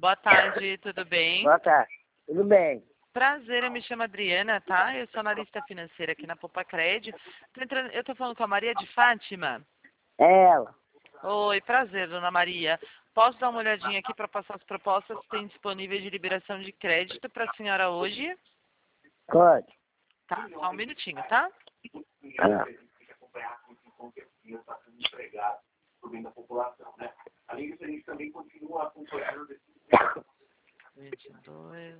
Boa tarde, tudo bem? Boa tarde. Tudo bem? Prazer, eu me chamo Adriana, tá? Eu sou analista financeira aqui na Popacred. Eu tô falando com a Maria de Fátima. É ela. Oi, prazer, dona Maria. Posso dar uma olhadinha aqui para passar as propostas que tem disponíveis de liberação de crédito para a senhora hoje? Pode. Tá, só um minutinho, tá? Ah. Além disso, a gente também continua acompanhando 22.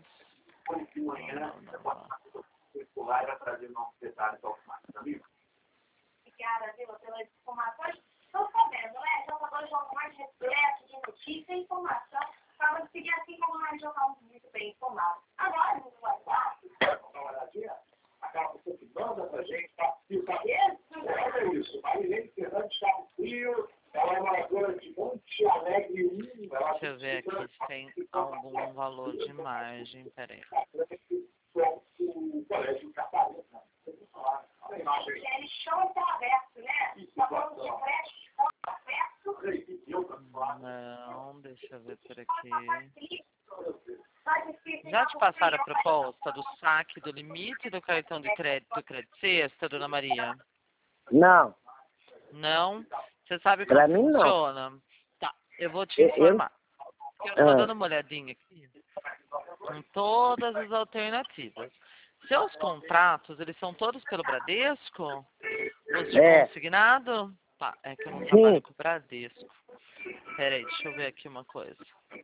escolar para trazer novos detalhes ao mais, amigo. Obrigada, viu, pelas informações. Estou sabendo, né? Já falou de algo mais repleto de notícia e informação para você seguir assim como mais jornal muito bem informado. Agora, no WhatsApp, Acaba você que manda pra gente, tá? É isso. A Helene Fernandes está frio, ela é moradora de Monte Alegre 1. Deixa eu ver aqui se tem algum valor de margem, peraí. O colégio Catarina. ele show está aberto, né? Está falando de creche, escola aberto. Não, deixa eu ver por aqui. Já te passaram a proposta do saque do limite do cartão de crédito do Crédito Sexta, dona Maria? Não. Não? Você sabe Pra como mim, não. funciona? Tá, eu vou te informar. Eu tô Ah. dando uma olhadinha aqui em todas as alternativas. Seus contratos, eles são todos pelo Bradesco? Os de É. consignado? Tá, é que eu não Sim. trabalho com o Bradesco. Peraí, deixa eu ver aqui uma coisa.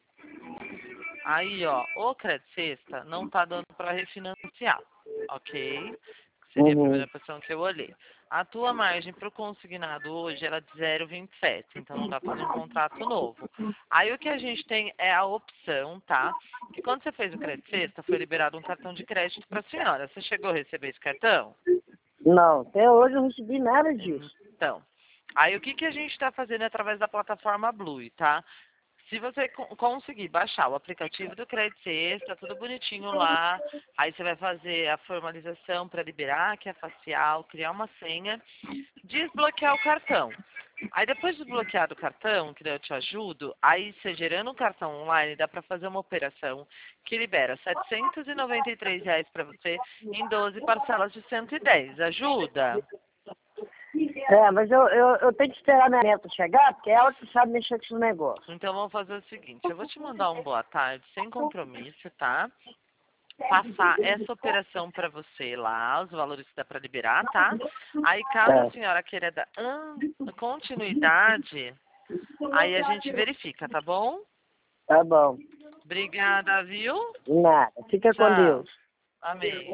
Aí, ó, o Crédito Sexta não tá dando para refinanciar, ok? Seria a primeira opção que eu olhei. A tua margem para o consignado hoje era de 0,27, então não dá para fazer um contrato novo. Aí o que a gente tem é a opção, tá? Que quando você fez o Crédito Sexta, foi liberado um cartão de crédito para a senhora. Você chegou a receber esse cartão? Não. Até hoje eu não recebi nada disso. Então, aí o que a gente está fazendo é através da plataforma Blue, tá? Se você conseguir baixar o aplicativo do Crédito Sexta, tudo bonitinho lá, aí você vai fazer a formalização para liberar, que é facial, criar uma senha, desbloquear o cartão. Aí depois de desbloquear o cartão, que daí eu te ajudo, aí você gerando um cartão online, dá para fazer uma operação que libera R$ 793 para você em 12 parcelas de 110. Ajuda? É, mas eu tenho que esperar minha neta chegar, porque é ela que sabe mexer com esse negócio. Então vamos fazer o seguinte, eu vou te mandar um boa tarde sem compromisso, tá? Passar essa operação para você lá, os valores que dá para liberar, tá? Aí caso a senhora queira dar continuidade, aí a gente verifica, tá bom? Tá bom. Obrigada, viu? Nada. Fica com Tchau. Deus. Amém.